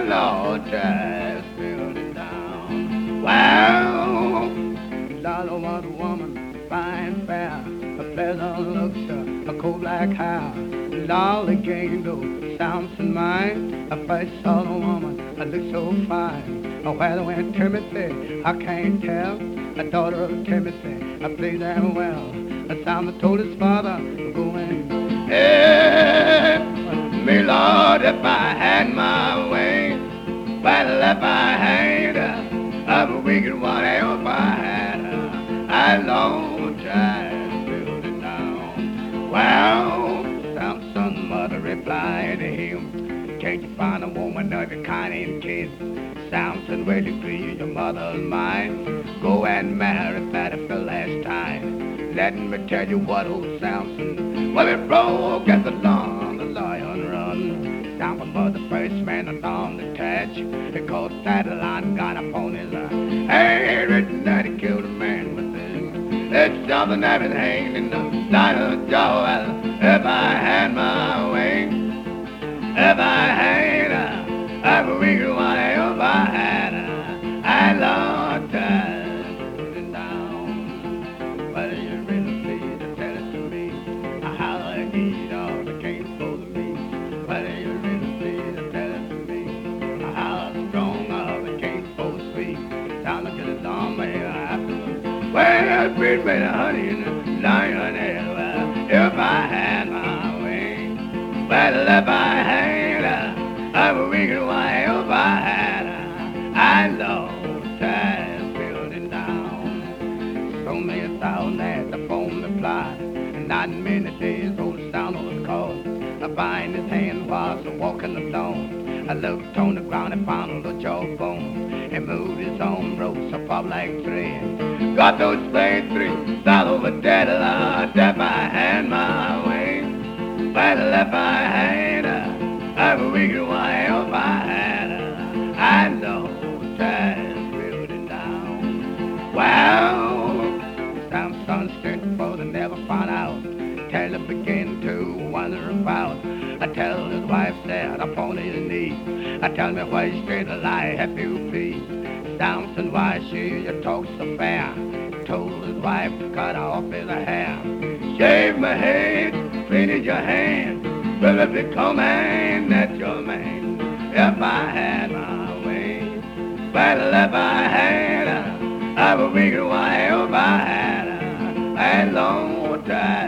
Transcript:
Lord, just building down. Well, Lila was a woman, fine, fair, a pleasant looks, a coal black hair. Lila gained those Samson mind. I first saw the woman, I looked so fine. Where went Timothy, I can't tell. A daughter of Timothy, I played them well. Samson told his father, go in. Help me, Lord, if I had my way. Well, if I had a wicked one, if I had a long time building down. Well, Samson's mother replied to him, can't you find a woman of your kind and kin? Samson, will you please your mother's mind? Go and marry Fatty for last time. Let me tell you what old Samson, well, it broke at the lion run. Samson was the first man on the catch. He caught that lion, got up on his head, written that he killed a man with it. It's something that been hanging in the lion's jaw. Well, if I had my way, if I had a wicked one, if I had a long time putting down. But you really please to tell it to me, how I need all the cane for me. But you really please to tell it to me, how strong all the cane for sweet. Down to the long way afterwards. Well, I breed me the honey and the lion head. Well, if I had my way, well, if I had a wicked wife, if I had I long time building down. So many thousand at the phone replied, and not many days old sound was called. I find his hand was walking alone. I looked on the ground and found a jawbone, and moved his own ropes up like thread. Got those blades through, fell over dead, Lord, if I had my way. Well, if I had a wicked wife, if I had I know time building down. Well, Samson stood for the never found out, till he began to wonder about. I tell his wife sat upon his knee. I tell me why straight a lie have you please. Samson, why she you talk so fair? Told his wife to cut off his hair. Shave my head, clean your hand. Will it become man that's your man? If I had my way. Well, if I had a wicked wife, if I had a long time.